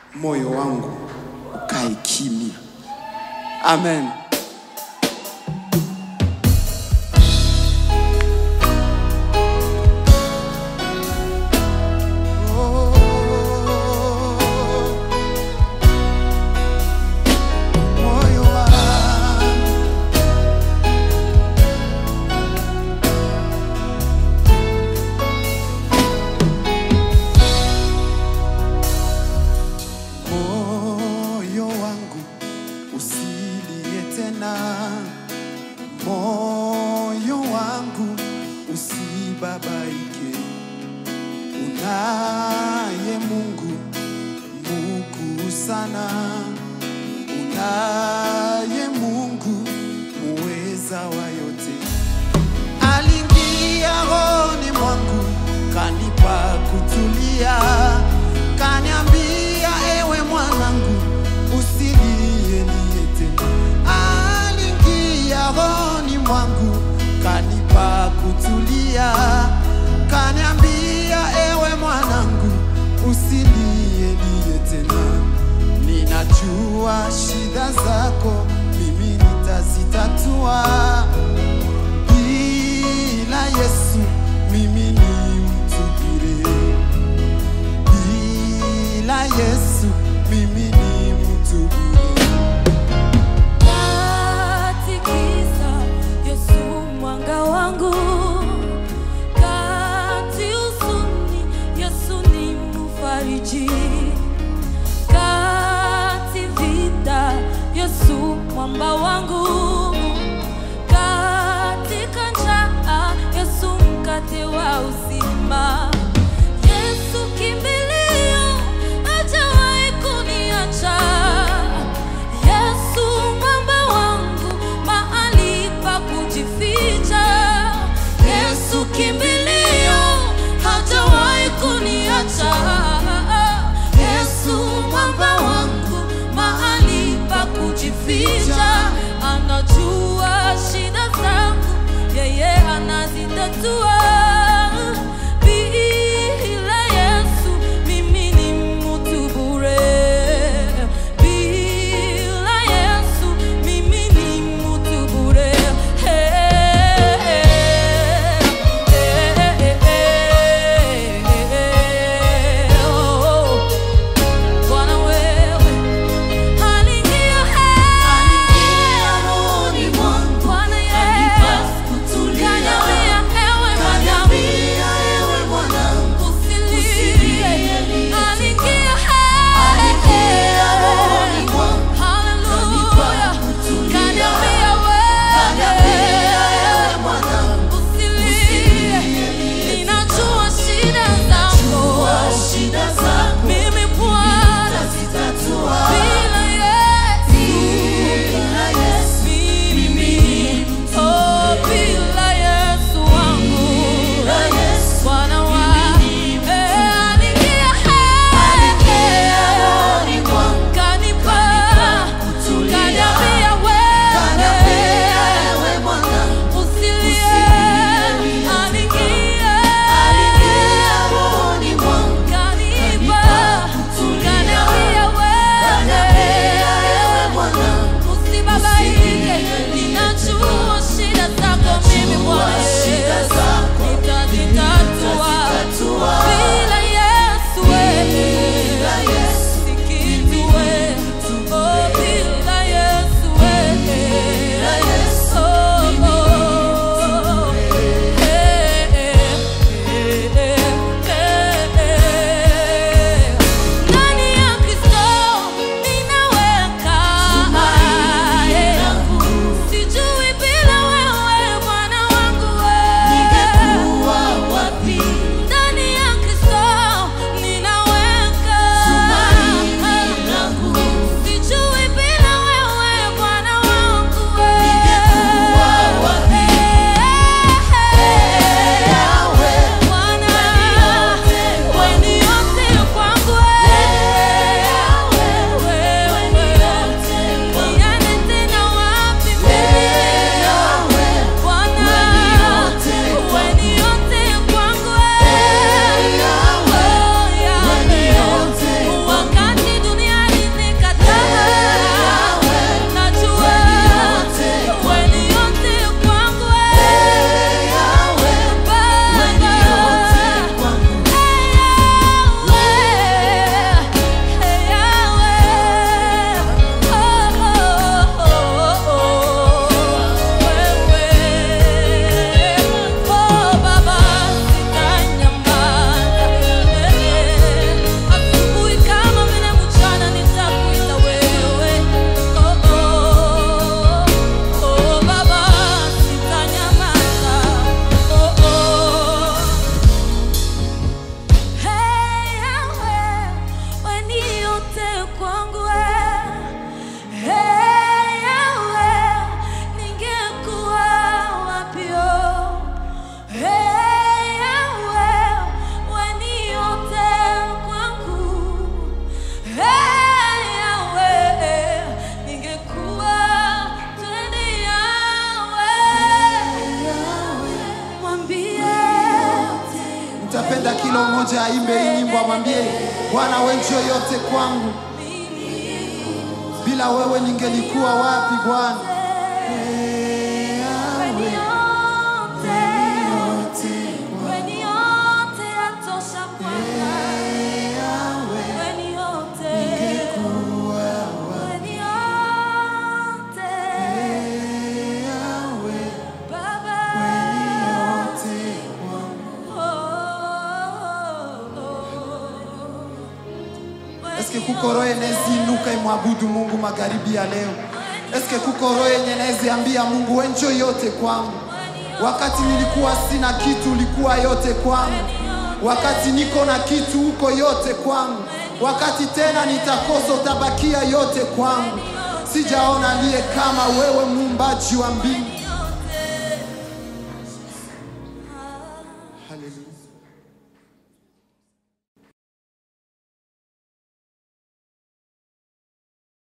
moyo wangu ukae kimya. Amen. Moyo wangu usibabaike, unaye Mungu mkuu sana, unaye Mungu muweza wa yote. Aliingia rohoni mwangu, kanipa kutulia, kaniambia ewe mwanangu usilie tena. Aliingia rohoni mwangu, kanipa kutulia, kaniambia ewe mwanangu usilie tena. Ninajua shida zako mimi nitazitatua, bila Yesu mimi ni mtu bure, bila Yesu mimi ni mtu bure. Kati vita Yesu mwamba wangu, katika njaa Yesu mkate wa uzima. Yesu kimbilio, hajawahi kuniacha. Yesu mwamba wangu, mahali pa kujificha. Yesu kimbilio, hajawahi kuniacha. Mwamba wangu, mahali pa kujificha. aimbe hii nyimbo, amwambie Bwana wewe ndio yote kwangu. Bila wewe ningelikuwa wapi Bwana? Eske kuko roho inuka imwabudu Mungu magharibi ya leo? Eske kuko roho yenye ambia Mungu wewe ndio yote kwangu? Wakati nilikuwa sina kitu ulikuwa yote kwangu. Wakati niko na kitu uko yote kwangu. Wakati tena nitakosa utabakia yote kwangu. Sijaona aliye kama wewe, muumbaji wa mbingu.